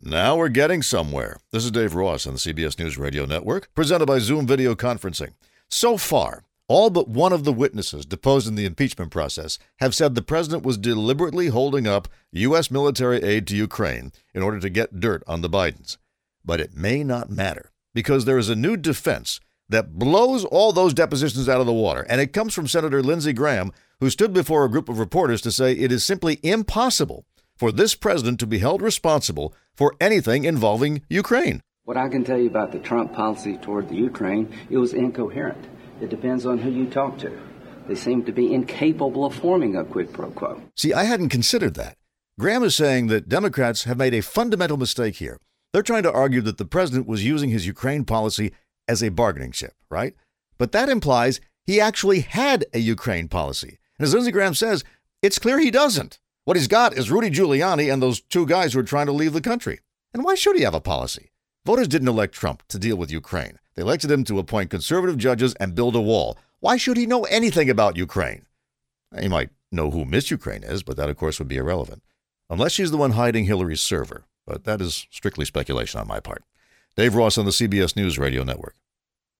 Now we're getting somewhere. This is Dave Ross on the CBS News Radio Network, presented by Zoom Video Conferencing. So far, all but one of the witnesses deposed in the impeachment process have said the president was deliberately holding up U.S. military aid to Ukraine in order to get dirt on the Bidens. But it may not matter, because there is a new defense that blows all those depositions out of the water, and it comes from Senator Lindsey Graham, who stood before a group of reporters to say it is simply impossible for this president to be held responsible for anything involving Ukraine. What I can tell you about the Trump policy toward the Ukraine, it was incoherent. It depends on who you talk to. They seem to be incapable of forming a quid pro quo. See, I hadn't considered that. Graham is saying that Democrats have made a fundamental mistake here. They're trying to argue that the president was using his Ukraine policy as a bargaining chip, right? But that implies he actually had a Ukraine policy. And as Lindsey Graham says, it's clear he doesn't. What he's got is Rudy Giuliani and those two guys who are trying to leave the country. And why should he have a policy? Voters didn't elect Trump to deal with Ukraine. They elected him to appoint conservative judges and build a wall. Why should he know anything about Ukraine? He might know who Miss Ukraine is, but that, of course, would be irrelevant. Unless she's the one hiding Hillary's server. But that is strictly speculation on my part. Dave Ross on the CBS News Radio Network.